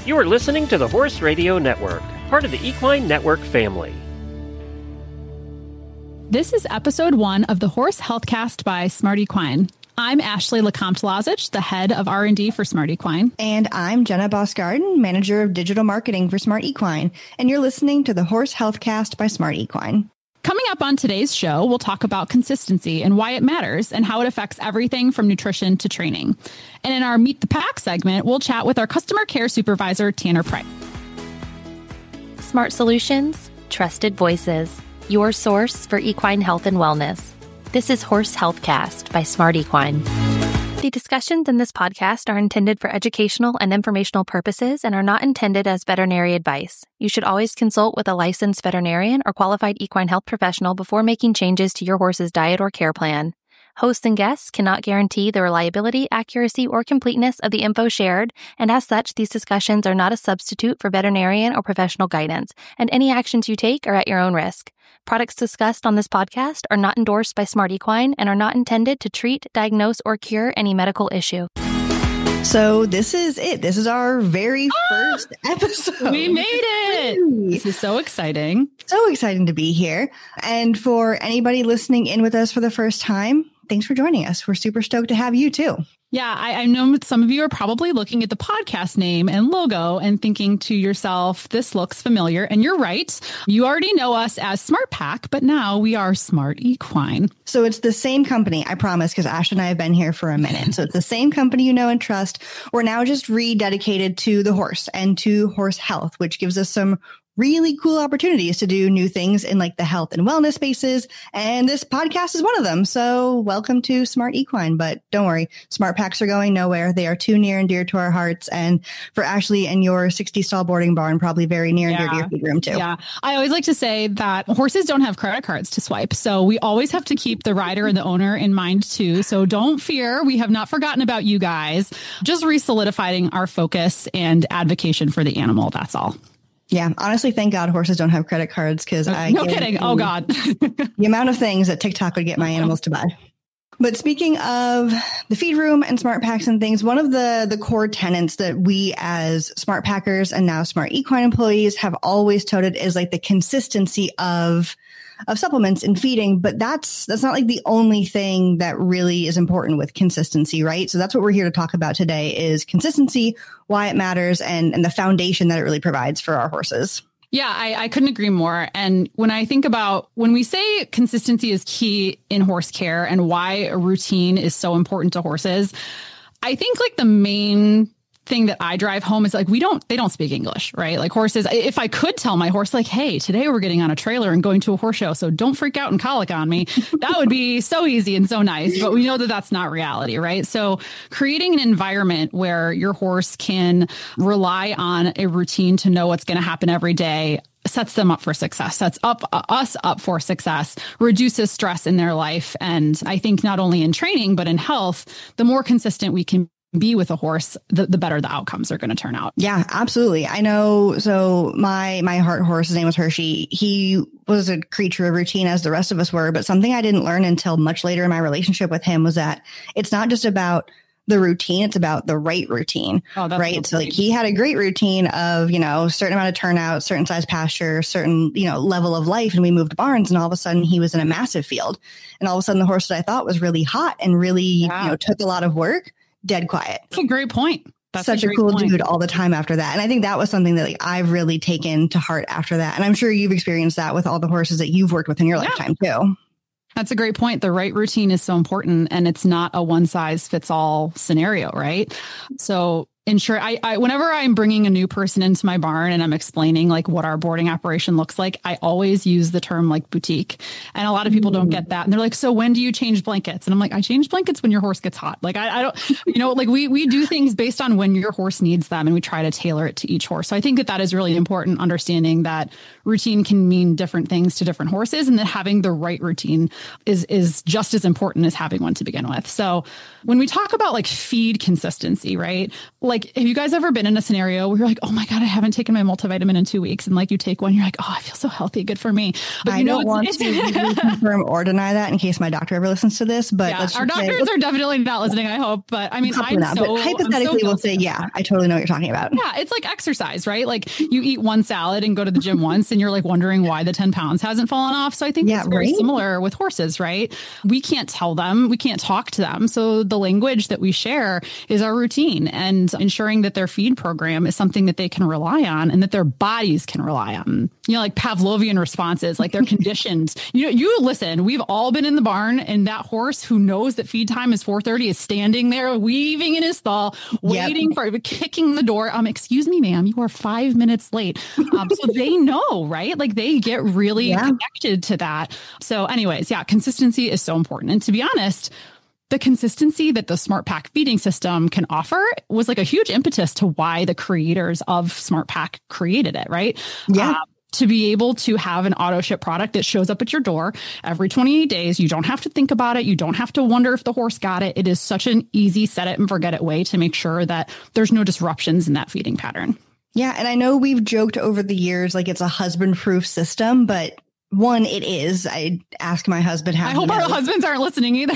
You are listening to the Horse Radio Network, part of the Equine Network family. This is episode 1 of the Horse Healthcast by Smart Equine. I'm Ashley LeCompte-Lazich, the head of R&D for Smart Equine. And I'm Jenna Bosgarden, manager of digital marketing for Smart Equine. And you're listening to the Horse Healthcast by Smart Equine. Coming up on today's show, we'll talk about consistency and why it matters and how it affects everything from nutrition to training. And in our Meet the Pack segment, we'll chat with our customer care supervisor, Tanner Price. Smart solutions, trusted voices, your source for equine health and wellness. This is Horse Healthcast by Smart Equine. The discussions in this podcast are intended for educational and informational purposes and are not intended as veterinary advice. You should always consult with a licensed veterinarian or qualified equine health professional before making changes to your horse's diet or care plan. Hosts and guests cannot guarantee the reliability, accuracy, or completeness of the info shared, and as such, these discussions are not a substitute for veterinarian or professional guidance, and any actions you take are at your own risk. Products discussed on this podcast are not endorsed by Smart Equine and are not intended to treat, diagnose, or cure any medical issue. So this is it. This is our very first episode. We made it! This is so exciting. So exciting to be here. And for anybody listening in with us for the first time, thanks for joining us. We're super stoked to have you too. Yeah, I know some of you are probably looking at the podcast name and logo and thinking to yourself, this looks familiar. And you're right. You already know us as Smart Pack, but now we are Smart Equine. So it's the same company, I promise, because Ash and I have been here for a minute. So it's the same company you know and trust. We're now just rededicated to the horse and to horse health, which gives us some really cool opportunities to do new things in like the health and wellness spaces. And this podcast is one of them. So welcome to Smart Equine. But don't worry, Smart Packs are going nowhere. They are too near and dear to our hearts. And for Ashley and your 60 stall boarding barn, probably very near and dear to your feed room too. Yeah. I always like to say that horses don't have credit cards to swipe. So we always have to keep the rider and the owner in mind too. So don't fear. We have not forgotten about you guys. Just re-solidifying our focus and advocacy for the animal. That's all. Yeah, honestly, thank God horses don't have credit cards because no kidding. Oh, God. The amount of things that TikTok would get my animals to buy. But speaking of the feed room and Smart Packs and things, one of the core tenets that we as Smart Packers and now Smart Equine employees have always touted is like the consistency of supplements and feeding. But that's not like the only thing that really is important with consistency, right? So that's what we're here to talk about today is consistency, why it matters, and the foundation that it really provides for our horses. Yeah, I couldn't agree more. And when I think about when we say consistency is key in horse care and why a routine is so important to horses, I think like the main thing that I drive home is like, they don't speak English, right? Like horses, if I could tell my horse like, hey, today we're getting on a trailer and going to a horse show, so don't freak out and colic on me. That would be so easy and so nice, but we know that that's not reality, right? So creating an environment where your horse can rely on a routine to know what's going to happen every day sets them up for success, sets us up for success, reduces stress in their life. And I think not only in training, but in health, the more consistent we can be with a horse, the better the outcomes are going to turn out. Yeah, absolutely. I know. So my heart horse, his name was Hershey. He was a creature of routine as the rest of us were. But something I didn't learn until much later in my relationship with him was that it's not just about the routine, it's about the right routine, right? So like he had a great routine of, certain amount of turnout, certain size pasture, certain, level of life. And we moved barns and all of a sudden he was in a massive field. And all of a sudden the horse that I thought was really hot and really, took a lot of work, dead quiet. That's a great point. That's such a cool dude all the time after that. And I think that was something that I've really taken to heart after that. And I'm sure you've experienced that with all the horses that you've worked with in your lifetime too. That's a great point. The right routine is so important and it's not a one size fits all scenario, right? So ensure I whenever I'm bringing a new person into my barn and I'm explaining like what our boarding operation looks like, I always use the term like boutique. And a lot of people don't get that. And they're like, so when do you change blankets? And I'm like, I change blankets when your horse gets hot. Like I don't, like we do things based on when your horse needs them and we try to tailor it to each horse. So I think that is really important, understanding that routine can mean different things to different horses and that having the right routine is just as important as having one to begin with. So when we talk about like feed consistency, right? Like like, have you guys ever been in a scenario where you're like, oh my God, I haven't taken my multivitamin in 2 weeks. And like you take one, you're like, oh, I feel so healthy. Good for me. But I don't want to confirm or deny that in case my doctor ever listens to this, but our doctors are definitely not listening, I hope. But I mean, but hypothetically we'll say, yeah, I totally know what you're talking about. Yeah. It's like exercise, right? Like you eat one salad and go to the gym once and you're like wondering why the 10 pounds hasn't fallen off. So I think it's very similar with horses, right? We can't tell them, we can't talk to them. So the language that we share is our routine, and ensuring that their feed program is something that they can rely on and that their bodies can rely on. You know, like Pavlovian responses, like they're conditioned. You listen, we've all been in the barn, and that horse who knows that feed time is 4:30 is standing there weaving in his stall, waiting for kicking the door. Excuse me, ma'am, you are 5 minutes late. So they know, right? Like they get really connected to that. So anyways, consistency is so important. And to be honest, the consistency that the SmartPak feeding system can offer was like a huge impetus to why the creators of SmartPak created it, right? Yeah. To be able to have an auto ship product that shows up at your door every 28 days. You don't have to think about it. You don't have to wonder if the horse got it. It is such an easy set it and forget it way to make sure that there's no disruptions in that feeding pattern. Yeah. And I know we've joked over the years, like it's a husband-proof system, but one, it is. I ask my husband how. I hope our husbands aren't listening either.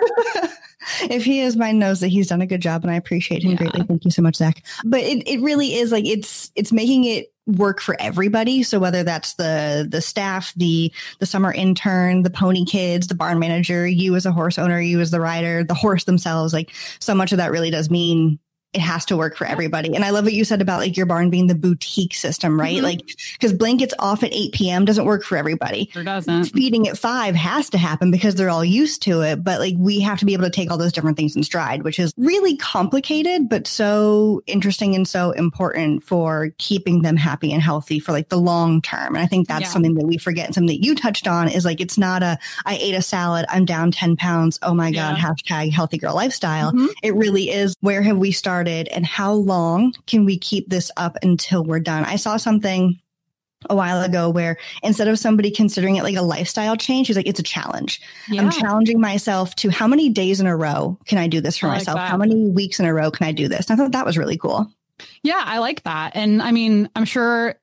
If he is, mine knows that he's done a good job, and I appreciate him greatly. Thank you so much, Zach. But it really is like it's making it work for everybody. So whether that's the staff, the summer intern, the pony kids, the barn manager, you as a horse owner, you as the rider, the horse themselves, like so much of that really does mean it has to work for everybody. And I love what you said about like your barn being the boutique system, right? Mm-hmm. Like, because blankets off at 8 p.m. doesn't work for everybody. Sure doesn't. Feeding at 5 has to happen because they're all used to it. But like, we have to be able to take all those different things in stride, which is really complicated, but so interesting and so important for keeping them happy and healthy for like the long term. And I think that's something that we forget. And something that you touched on is like, it's not I ate a salad, I'm down 10 pounds. Oh my God, hashtag healthy girl lifestyle. Mm-hmm. It really is, where have we started? And how long can we keep this up until we're done? I saw something a while ago where instead of somebody considering it like a lifestyle change, she's like, it's a challenge. Yeah. I'm challenging myself to how many days in a row can I do this for myself? How many weeks in a row can I do this? And I thought that was really cool. Yeah, I like that. And I mean, I'm sure,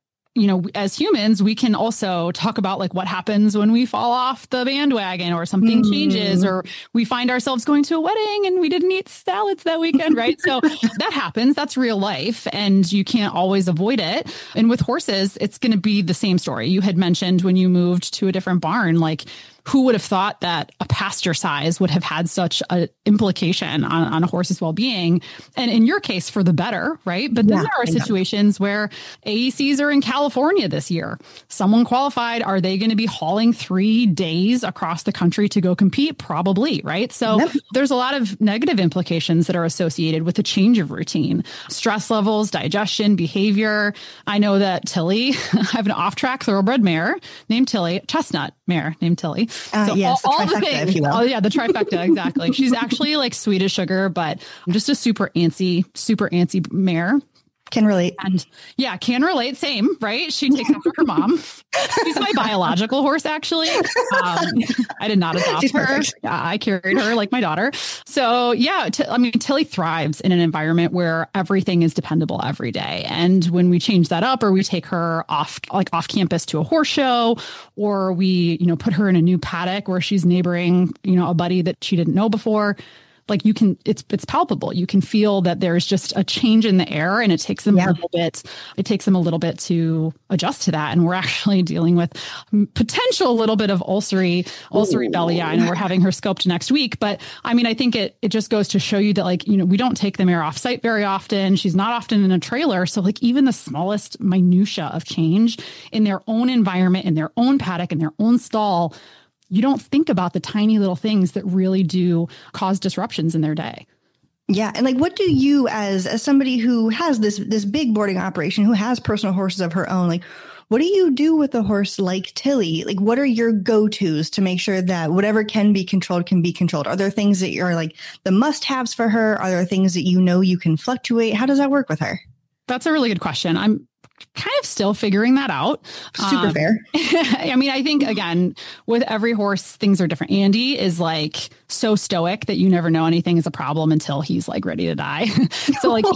as humans, we can also talk about like what happens when we fall off the bandwagon or something changes, or we find ourselves going to a wedding and we didn't eat salads that weekend, right? So that happens. That's real life and you can't always avoid it. And with horses, it's going to be the same story. You had mentioned when you moved to a different barn, like who would have thought that a pasture size would have had such an implication on a horse's well-being? And in your case, for the better, right? But then there are situations where AECs are in California this year. Someone qualified. Are they going to be hauling 3 days across the country to go compete? Probably, right? So there's a lot of negative implications that are associated with the change of routine. Stress levels, digestion, behavior. I know that Tilly, I have an off-track thoroughbred mare named Tilly, chestnut mare named Tilly. So yes, all the things. If you will. Oh yeah, the trifecta, exactly. She's actually like sweet as sugar, but just a super antsy mare. Can relate. And can relate. Same, right? She takes after her mom. She's my biological horse, actually. I did not adopt her. I carried her like my daughter. So Tilly thrives in an environment where everything is dependable every day. And when we change that up, or we take her off campus to a horse show, or we, put her in a new paddock where she's neighboring, a buddy that she didn't know before, like it's palpable. You can feel that there's just a change in the air, and it takes them a little bit to adjust to that. And we're actually dealing with potential little bit of ulcery belly. I know we're having her scoped next week, but I mean, I think it just goes to show you that we don't take the mare off site very often. She's not often in a trailer. So like even the smallest minutia of change in their own environment, in their own paddock, in their own stall, you don't think about the tiny little things that really do cause disruptions in their day. Yeah. And like, what do you, as somebody who has this big boarding operation, who has personal horses of her own, like, what do you do with a horse like Tilly? Like, what are your go-tos to make sure that whatever can be controlled can be controlled? Are there things that you're like the must-haves for her? Are there things that you can fluctuate? How does that work with her? That's a really good question. I'm kind of still figuring that out. Super fair. I mean, I think, again, with every horse, things are different. Andy is like so stoic that you never know anything is a problem until he's like ready to die. So like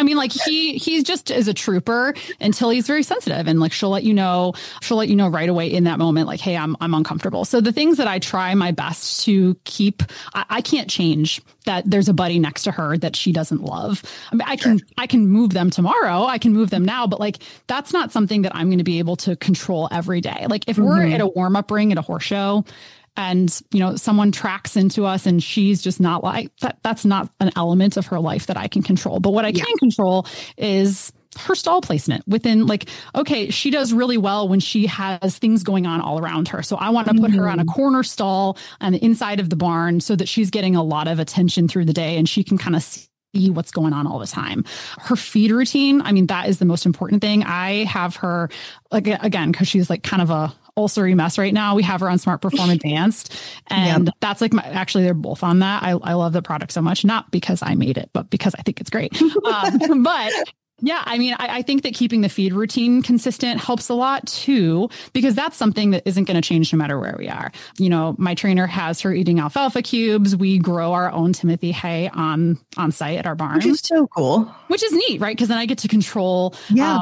he just is a trooper until he's very sensitive, and like she'll let you know right away in that moment, like, hey, I'm uncomfortable. So the things that I try my best to keep, I can't change that there's a buddy next to her that she doesn't love. I mean, I can move them tomorrow. I can move them now, but like, that's not something that I'm going to be able to control every day. Like if we're at a warm-up ring at a horse show and, you know, someone tracks into us and she's just not like that, that's not an element of her life that I can control. But what I can control is her stall placement within, like, okay, she does really well when she has things going on all around her. So I want to put her on a corner stall on the inside of the barn so that she's getting a lot of attention through the day and she can kind of see what's going on all the time. Her feed routine, I mean, that is the most important thing. I have her, like, again, because she's like kind of a ulcery mess right now. We have her on Smart Perform Advanced. And that's like actually they're both on that. I love the product so much, not because I made it, but because I think it's great. But yeah, I mean, I think that keeping the feed routine consistent helps a lot too, because that's something that isn't going to change no matter where we are. You know, my trainer has her eating alfalfa cubes. We grow our own Timothy hay on site at our barn. Which is so cool. Which is neat, right? Because then I get to control,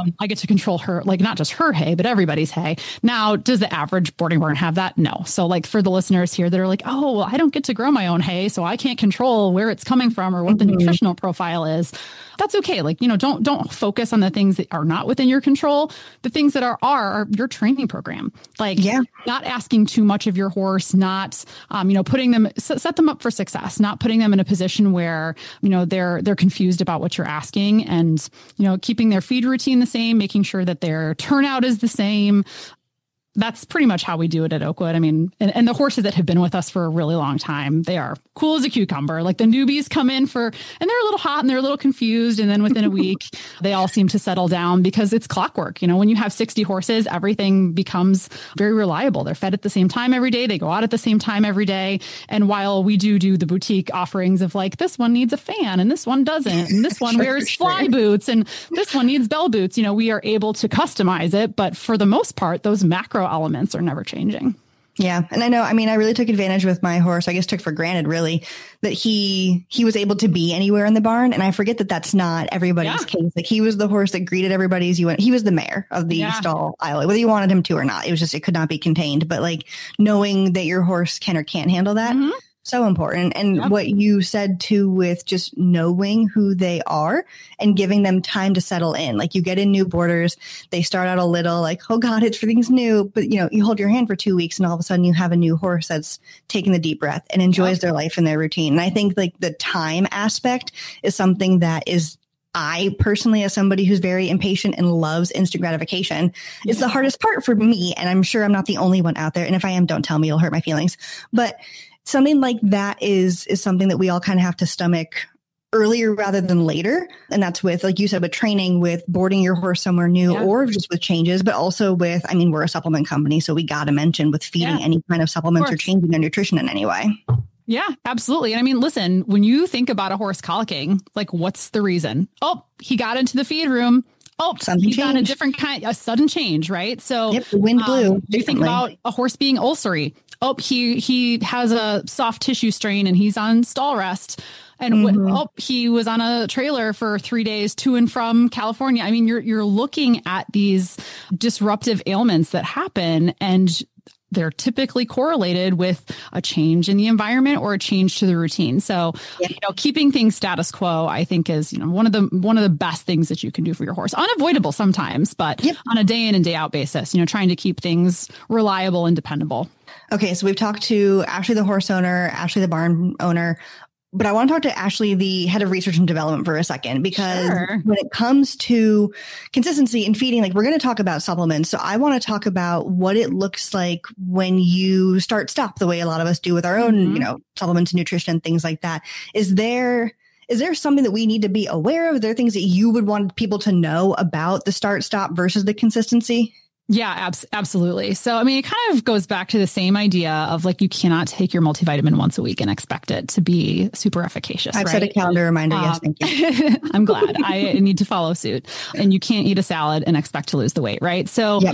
her, like not just her hay, but everybody's hay. Now, does the average boarding barn have that? No. So like for the listeners here that are like, oh, well, I don't get to grow my own hay, so I can't control where it's coming from or what the nutritional profile is. That's okay. Like, you know, don't focus on the things that are not within your control. The things that are your training program. Like not asking too much of your horse, not, putting them, set them up for success, not putting them in a position where, you know, they're confused about what you're asking, and, you know, keeping their feed routine the same, making sure that their turnout is the same. That's pretty much how we do it at Oakwood. I mean, and the horses that have been with us for a really long time, they are cool as a cucumber. Like the newbies come in and they're a little hot and they're a little confused. And then within a week, they all seem to settle down because it's clockwork. You know, when you have 60 horses, everything becomes very reliable. They're fed at the same time every day. They go out at the same time every day. And while we do the boutique offerings of like, this one needs a fan and this one doesn't, and this one wears fly boots and this one needs bell boots, you know, we are able to customize it. But for the most part, those macro elements are never changing. Yeah. And I know, I mean, I really took advantage with my horse. I guess took for granted really that he was able to be anywhere in the barn. And I forget that that's not everybody's case. Like he was the horse that greeted everybody as you went. He was the mayor of the stall aisle, whether you wanted him to or not. It was just, it could not be contained. But like knowing that your horse can or can't handle that. So important. And what you said too, with just knowing who they are and giving them time to settle in. Like you get in new boarders, they start out a little like, oh God, everything's new. But you know, you hold your hand for 2 weeks and all of a sudden you have a new horse that's taking the deep breath and enjoys their life and their routine. And I think like the time aspect is something that is, I personally, as somebody who's very impatient and loves instant gratification, is the hardest part for me. And I'm sure I'm not the only one out there. And if I am, don't tell me, it'll hurt my feelings. But something like that is something that we all kind of have to stomach earlier rather than later. And that's with, like you said, with training, with boarding your horse somewhere new, or just with changes, but also with, I mean, we're a supplement company, so we got to mention with feeding any kind of supplements or changing their nutrition in any way. Yeah, absolutely. And I mean, listen, when you think about a horse colicking, like what's the reason? Oh, he got into the feed room. Oh, he's on a different kind, a sudden change, right? So the wind blew. You think about a horse being ulcery. Oh, he has a soft tissue strain and he's on stall rest. And he was on a trailer for 3 days to and from California. I mean, you're looking at these disruptive ailments that happen, and they're typically correlated with a change in the environment or a change to the routine. So, you know, keeping things status quo, I think is, you know, one of the best things that you can do for your horse. Unavoidable sometimes, but on a day in and day out basis, you know, trying to keep things reliable and dependable. Okay. So we've talked to Ashley, the horse owner, Ashley, the barn owner, but I want to talk to Ashley, the head of research and development, for a second, because when it comes to consistency in feeding, like we're going to talk about supplements. So I want to talk about what it looks like when you stop the way a lot of us do with our own, you know, supplements and nutrition and things like that. Is there something that we need to be aware of? Are there things that you would want people to know about the stop versus the consistency? Yeah, absolutely. So, I mean, it kind of goes back to the same idea of like, you cannot take your multivitamin once a week and expect it to be super efficacious. I've set a calendar reminder. Yes, thank you. I'm glad. I need to follow suit. And you can't eat a salad and expect to lose the weight, right? So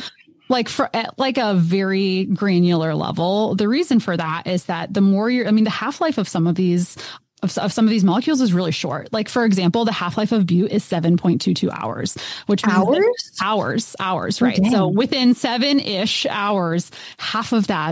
Like at like a very granular level, the reason for that is that the more the half-life of some of these molecules is really short. Like, for example, the half-life of bute is 7.22 hours, which means hours, right? Oh, so within 7-ish hours, half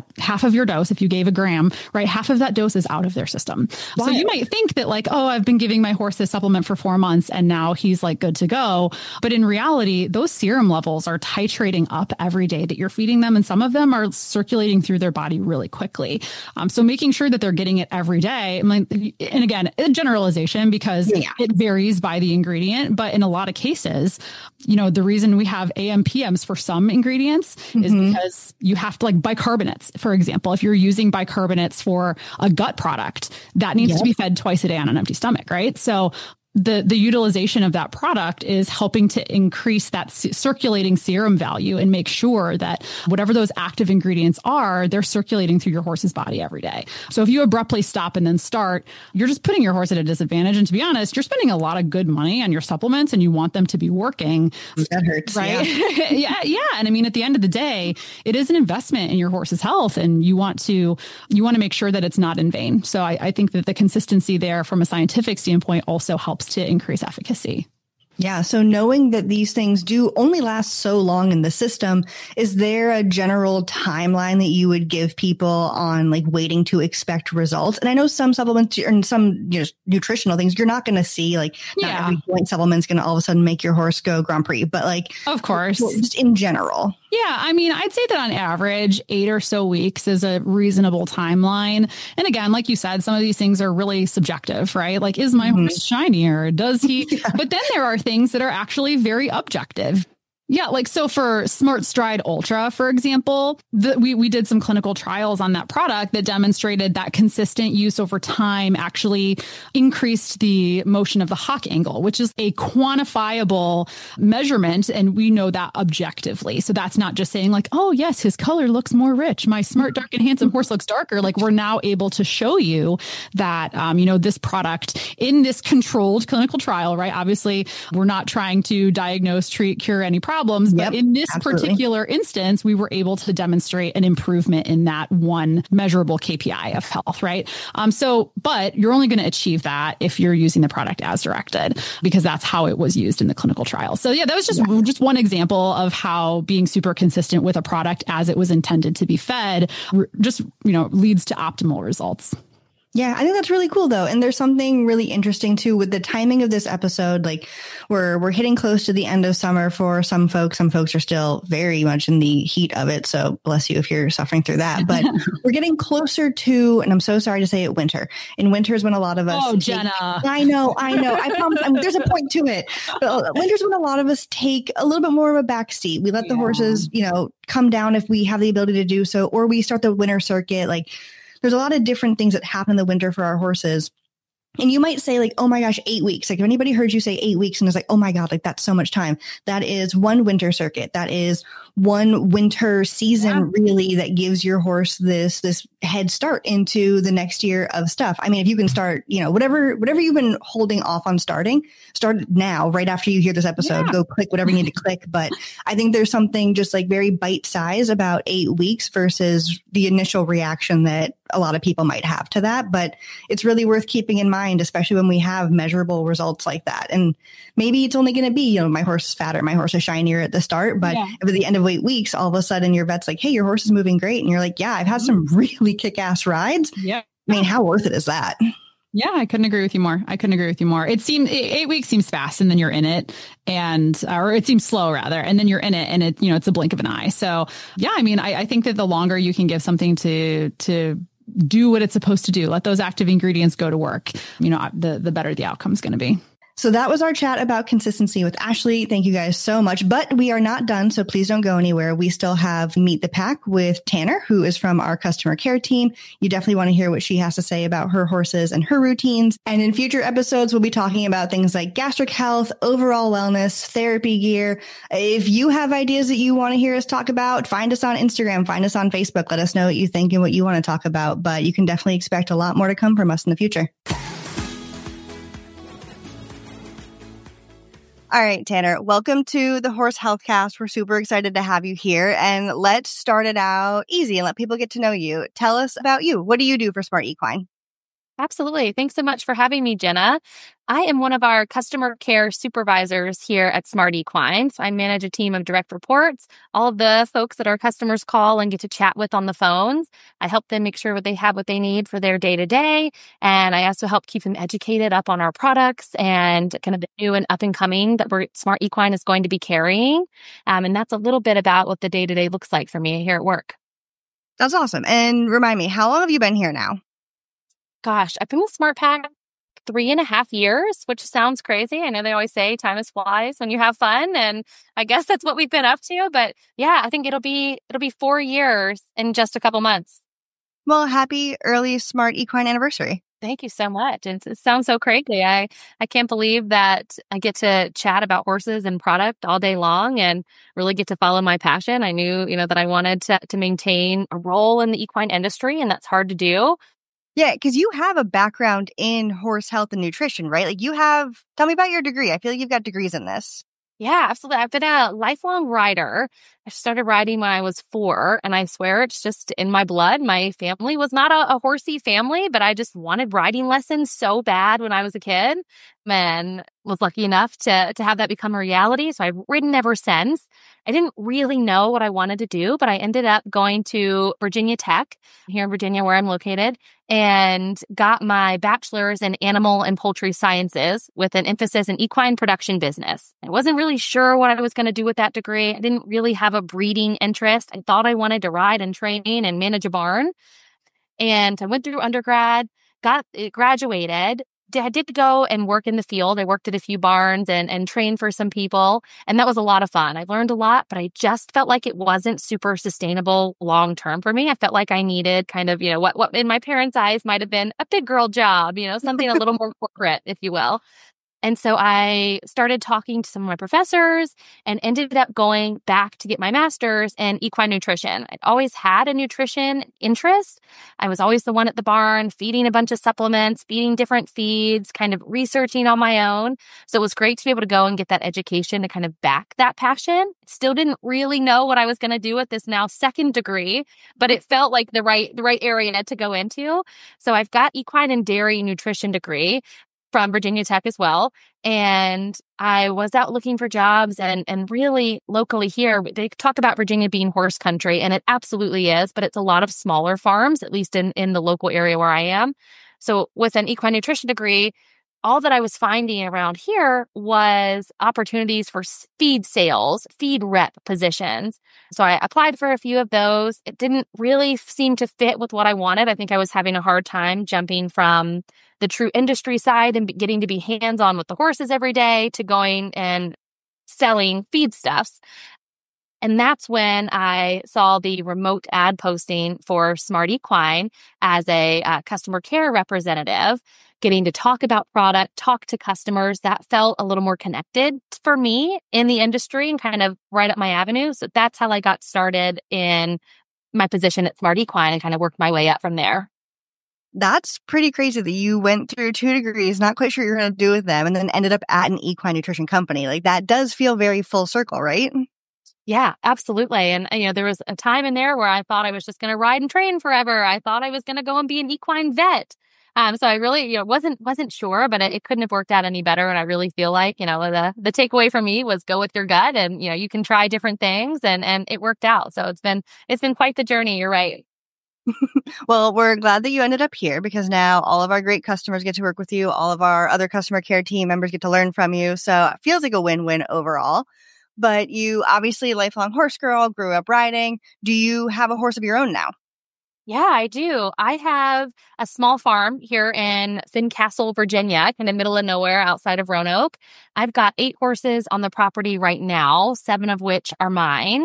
of your dose, if you gave a gram, right, half of that dose is out of their system. Wow. So you might think that like, oh, I've been giving my horse this supplement for 4 months and now he's like good to go. But in reality, those serum levels are titrating up every day that you're feeding them. And some of them are circulating through their body really quickly. So making sure that they're getting it every day. And again, a generalization because it varies by the ingredient, but in a lot of cases, the reason we have AMPMs for some ingredients is because you have to, like bicarbonates, for example, if you're using bicarbonates for a gut product, that needs to be fed twice a day on an empty stomach, right? So the utilization of that product is helping to increase that circulating serum value and make sure that whatever those active ingredients are, they're circulating through your horse's body every day. So if you abruptly stop and then start, you're just putting your horse at a disadvantage. And to be honest, you're spending a lot of good money on your supplements and you want them to be working. That hurts. Right? Yeah. And I mean, at the end of the day, it is an investment in your horse's health and you want to make sure that it's not in vain. So I think that the consistency there from a scientific standpoint also helps to increase efficacy. Yeah. So knowing that these things do only last so long in the system, is there a general timeline that you would give people on like waiting to expect results? And I know some supplements and some nutritional things you're not going to see, like not every joint supplement's going to all of a sudden make your horse go Grand Prix, but like, of course, just in general. Yeah. I mean, I'd say that on average, 8 or so weeks is a reasonable timeline. And again, like you said, some of these things are really subjective, right? Like, is my horse shinier? Does he? But then there are things that are actually very objective. Yeah. Like, so for Smart Stride Ultra, for example, we did some clinical trials on that product that demonstrated that consistent use over time actually increased the motion of the hock angle, which is a quantifiable measurement. And we know that objectively. So that's not just saying like, oh, yes, his color looks more rich. My smart, dark, and handsome horse looks darker. Like, we're now able to show you that, this product in this controlled clinical trial, right? Obviously, we're not trying to diagnose, treat, cure any problems. But in this particular instance, we were able to demonstrate an improvement in that one measurable KPI of health, right? But you're only going to achieve that if you're using the product as directed, because that's how it was used in the clinical trial. So yeah, that was just one example of how being super consistent with a product as it was intended to be fed just, leads to optimal results. Yeah, I think that's really cool, though. And there's something really interesting, too, with the timing of this episode. Like, we're hitting close to the end of summer for some folks. Some folks are still very much in the heat of it. So bless you if you're suffering through that. But we're getting closer to, and I'm so sorry to say it, winter. And winter is when a lot of us. Oh, Jenna. I know. I promise. There's a point to it. But winter's when a lot of us take a little bit more of a backseat. We let the horses, come down if we have the ability to do so, or we start the winter circuit. Like, there's a lot of different things that happen in the winter for our horses. And you might say like, oh my gosh, 8 weeks. Like, if anybody heard you say 8 weeks and is like, oh my God, like that's so much time. That is one winter circuit. That is one winter season really that gives your horse this head start into the next year of stuff. I mean, if you can start, whatever you've been holding off on starting, start now, right after you hear this episode, go click whatever you need to click. But I think there's something just like very bite size about 8 weeks versus the initial reaction that a lot of people might have to that. But it's really worth keeping in mind, especially when we have measurable results like that. And maybe it's only going to be, my horse is fatter, my horse is shinier at the start, but if at the end of 8 weeks, all of a sudden your vet's like, hey, your horse is moving great. And you're like, yeah, I've had some really kick-ass rides. Yeah. I mean, how worth it is that? Yeah, I couldn't agree with you more. It seemed 8 weeks seems fast and then you're in it or it seems slow rather. And then you're in it and it's a blink of an eye. So yeah, I mean, I think that the longer you can give something to do what it's supposed to do, let those active ingredients go to work, the better the outcome is going to be. So that was our chat about consistency with Ashley. Thank you guys so much. But we are not done, so please don't go anywhere. We still have Meet the Pack with Tanner, who is from our customer care team. You definitely want to hear what she has to say about her horses and her routines. And in future episodes, we'll be talking about things like gastric health, overall wellness, therapy gear. If you have ideas that you want to hear us talk about, find us on Instagram, find us on Facebook. Let us know what you think and what you want to talk about. But you can definitely expect a lot more to come from us in the future. All right, Tanner, welcome to the Horse Healthcast. We're super excited to have you here. And let's start it out easy and let people get to know you. Tell us about you. What do you do for Smart Equine? Absolutely. Thanks so much for having me, Jenna. I am one of our customer care supervisors here at Smart Equine. So I manage a team of direct reports, all of the folks that our customers call and get to chat with on the phones. I help them make sure they have what they need for their day to day. And I also help keep them educated up on our products and kind of the new and up and coming that Smart Equine is going to be carrying. And that's a little bit about what the day to day looks like for me here at work. That's awesome. And remind me, how long have you been here now? Gosh, I've been with SmartPak 3.5 years, which sounds crazy. I know they always say time is flies when you have fun, and I guess that's what we've been up to. But yeah, I think it'll be 4 years in just a couple months. Well, happy early Smart Equine anniversary. Thank you so much. It sounds so crazy. I can't believe that I get to chat about horses and product all day long and really get to follow my passion. I knew, that I wanted to maintain a role in the equine industry, and that's hard to do. Yeah, because you have a background in horse health and nutrition, right? Tell me about your degree. I feel like you've got degrees in this. Yeah, absolutely. I've been a lifelong rider. I started riding when I was 4, and I swear it's just in my blood. My family was not a horsey family, but I just wanted riding lessons so bad when I was a kid, and was lucky enough to have that become a reality. So I've ridden ever since. I didn't really know what I wanted to do, but I ended up going to Virginia Tech here in Virginia, where I'm located, and got my bachelor's in animal and poultry sciences with an emphasis in equine production business. I wasn't really sure what I was going to do with that degree. I didn't really have a breeding interest. I thought I wanted to ride and train and manage a barn. And I went through undergrad, graduated. I did go and work in the field. I worked at a few barns and trained for some people. And that was a lot of fun. I learned a lot, but I just felt like it wasn't super sustainable long term for me. I felt like I needed kind of, what in my parents' eyes might have been a big girl job, something a little more corporate, if you will. And so I started talking to some of my professors and ended up going back to get my master's in equine nutrition. I'd always had a nutrition interest. I was always the one at the barn feeding a bunch of supplements, feeding different feeds, kind of researching on my own. So it was great to be able to go and get that education to kind of back that passion. Still didn't really know what I was going to do with this now second degree, but it felt like the right area to go into. So I've got equine and dairy nutrition degree from Virginia Tech as well. And I was out looking for jobs and really locally here, they talk about Virginia being horse country, and it absolutely is, but it's a lot of smaller farms, at least in the local area where I am. So with an equine nutrition degree, all that I was finding around here was opportunities for feed sales, feed rep positions. So I applied for a few of those. It didn't really seem to fit with what I wanted. I think I was having a hard time jumping from the true industry side and getting to be hands-on with the horses every day to going and selling feedstuffs. And that's when I saw the remote ad posting for Smart Equine as a customer care representative, getting to talk about product, talk to customers. That felt a little more connected for me in the industry and kind of right up my avenue. So that's how I got started in my position at Smart Equine and kind of worked my way up from there. That's pretty crazy that you went through 2 degrees, not quite sure what you're going to do with them, and then ended up at an equine nutrition company. Like, that does feel very full circle, right? Yeah, absolutely. And, there was a time in there where I thought I was just going to ride and train forever. I thought I was going to go and be an equine vet. So I really, wasn't sure, but it couldn't have worked out any better. And I really feel like, the takeaway for me was go with your gut and, you can try different things and it worked out. So it's been quite the journey. You're right. Well, we're glad that you ended up here because now all of our great customers get to work with you. All of our other customer care team members get to learn from you. So it feels like a win-win overall. But you obviously a lifelong horse girl, grew up riding. Do you have a horse of your own now? Yeah, I do. I have a small farm here in Fincastle, Virginia, kind of middle of nowhere outside of Roanoke. I've got 8 horses on the property right now, 7 of which are mine.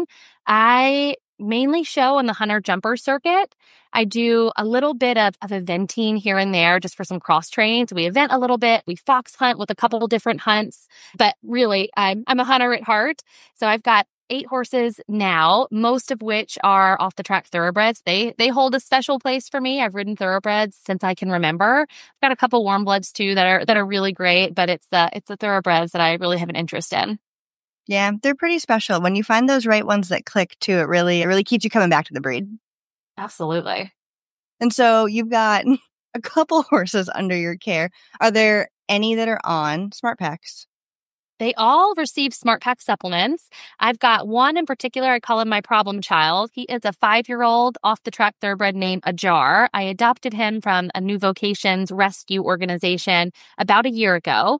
I mainly show in the hunter jumper circuit. I do a little bit of eventing here and there just for some cross trains. We event a little bit. We fox hunt with a couple of different hunts, but really I'm a hunter at heart. So I've got 8 horses now, most of which are off the track thoroughbreds. They hold a special place for me. I've ridden thoroughbreds since I can remember. I've got a couple warm bloods too that are really great, but it's the thoroughbreds that I really have an interest in. Yeah, they're pretty special. When you find those right ones that click too, it really keeps you coming back to the breed. Absolutely. And so you've got a couple horses under your care. Are there any that are on Smart Packs? They all receive Smart Pack supplements. I've got one in particular. I call him my problem child. He is a 5-year-old off-the-track thoroughbred named Ajar. I adopted him from a New Vocations rescue organization about a year ago.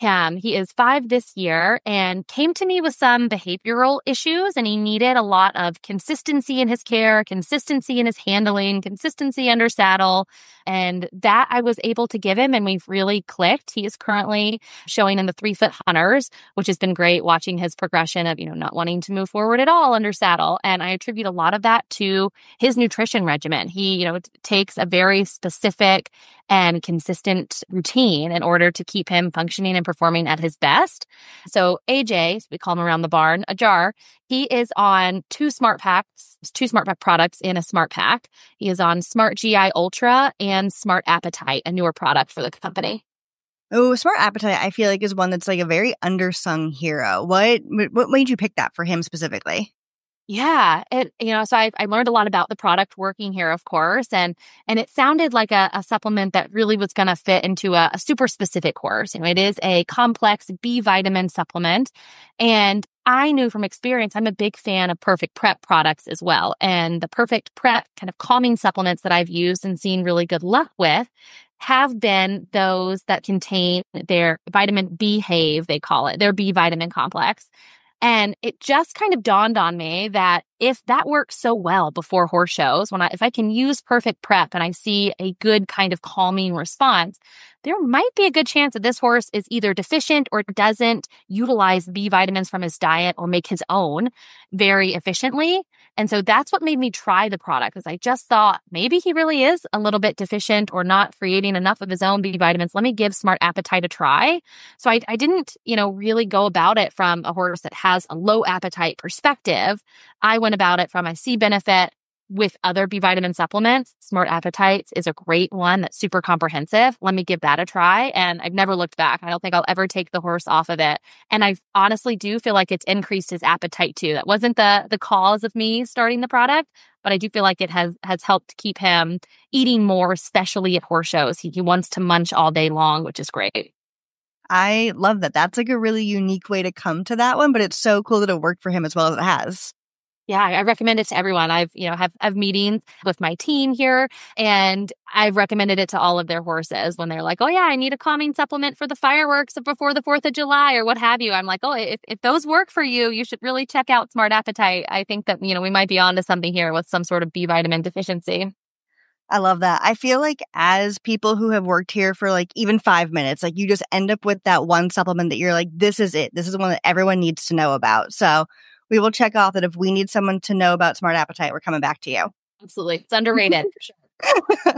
He is 5 this year and came to me with some behavioral issues, and he needed a lot of consistency in his care, consistency in his handling, consistency under saddle, and that I was able to give him, and we've really clicked. He is currently showing in the 3-foot hunters, which has been great, watching his progression of, not wanting to move forward at all under saddle. And I attribute a lot of that to his nutrition regimen. He, takes a very specific and consistent routine in order to keep him functioning and performing at his best. So AJ, we call him around the barn, Ajar, he is on 2 Smart Pack products in a Smart Pack. He is on Smart GI Ultra and Smart Appetite, a newer product for the company. Oh, Smart Appetite, I feel like is one that's like a very undersung hero. What made you pick that for him specifically? Yeah, so I learned a lot about the product working here, of course, and it sounded like a supplement that really was going to fit into a super specific horse. It is a complex B vitamin supplement, and I knew from experience, I'm a big fan of Perfect Prep products as well, and the Perfect Prep kind of calming supplements that I've used and seen really good luck with have been those that contain their vitamin B-Have, they call it, their B vitamin complex. And it just kind of dawned on me that if that works so well before horse shows, if I can use Perfect Prep and I see a good kind of calming response, there might be a good chance that this horse is either deficient or doesn't utilize B vitamins from his diet or make his own very efficiently. And so that's what made me try the product, because I just thought maybe he really is a little bit deficient or not creating enough of his own B vitamins. Let me give Smart Appetite a try. So I didn't, really go about it from a horse that has a low appetite perspective. I went about it from I see benefit with other B vitamin supplements. Smart Appetites is a great one that's super comprehensive. Let me give that a try. And I've never looked back. I don't think I'll ever take the horse off of it. And I honestly do feel like it's increased his appetite too. That wasn't the cause of me starting the product, but I do feel like it has helped keep him eating more, especially at horse shows. He wants to munch all day long, which is great. I love that. That's like a really unique way to come to that one, but it's so cool that it worked for him as well as it has. Yeah, I recommend it to everyone. I've have meetings with my team here, and I've recommended it to all of their horses when they're like, oh yeah, I need a calming supplement for the fireworks before the 4th of July or what have you. I'm like, oh, if those work for you, you should really check out Smart Appetite. I think that, we might be onto something here with some sort of B vitamin deficiency. I love that. I feel like as people who have worked here for like even 5 minutes, like you just end up with that one supplement that you're like, this is it. This is one that everyone needs to know about. So we will check off that if we need someone to know about Smart Appetite, we're coming back to you. Absolutely. It's underrated for sure.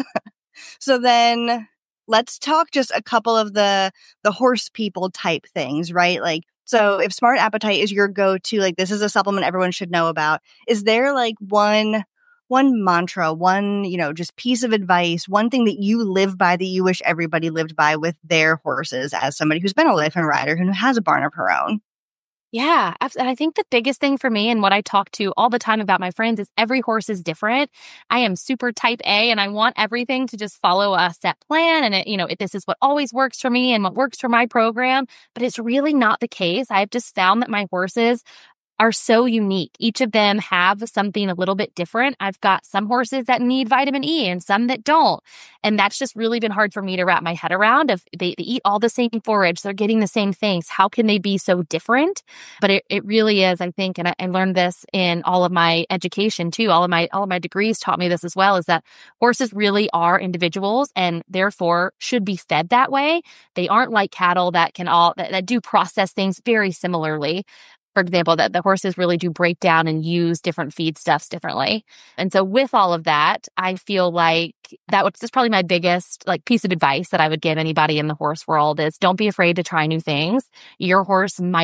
So then let's talk just a couple of the horse people type things, right? Like, so if Smart Appetite is your go-to, like this is a supplement everyone should know about, is there like one mantra, one, just piece of advice, one thing that you live by that you wish everybody lived by with their horses as somebody who's been a life and rider who has a barn of her own? Yeah, I think the biggest thing for me and what I talk to all the time about my friends is every horse is different. I am super type A and I want everything to just follow a set plan. And this is what always works for me and what works for my program, but it's really not the case. I've just found that my horses are so unique. Each of them have something a little bit different. I've got some horses that need vitamin E and some that don't. And that's just really been hard for me to wrap my head around. If they eat all the same forage, they're getting the same things. How can they be so different? But it really is, I think, and I learned this in all of my education too. All of my degrees taught me this as well, is that horses really are individuals and therefore should be fed that way. They aren't like cattle that that do process things very similarly. For example, that the horses really do break down and use different feedstuffs differently. And so with all of that, I feel like that's probably my biggest piece of advice that I would give anybody in the horse world is don't be afraid to try new things. Your horse might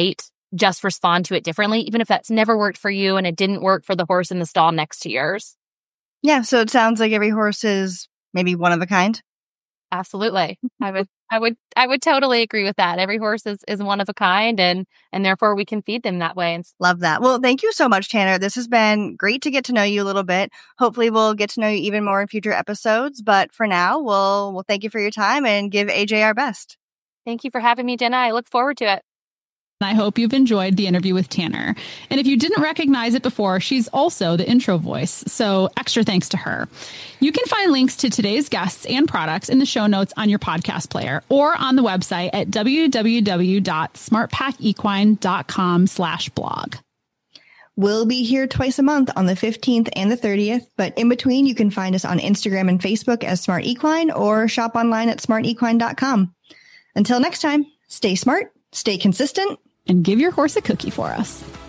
just respond to it differently, even if that's never worked for you and it didn't work for the horse in the stall next to yours. Yeah. So it sounds like every horse is maybe one of a kind. Absolutely. I would totally agree with that. Every horse is one of a kind, and therefore we can feed them that way. And love that. Well, thank you so much, Tanner. This has been great to get to know you a little bit. Hopefully we'll get to know you even more in future episodes. But for now, we'll thank you for your time and give AJ our best. Thank you for having me, Jenna. I look forward to it. I hope you've enjoyed the interview with Tanner. And if you didn't recognize it before, she's also the intro voice. So extra thanks to her. You can find links to today's guests and products in the show notes on your podcast player or on the website at www.smartpackequine.com/blog. We'll be here twice a month on the 15th and the 30th, but in between, you can find us on Instagram and Facebook as Smart Equine or shop online at smartequine.com. Until next time, stay smart, stay consistent, and give your horse a cookie for us.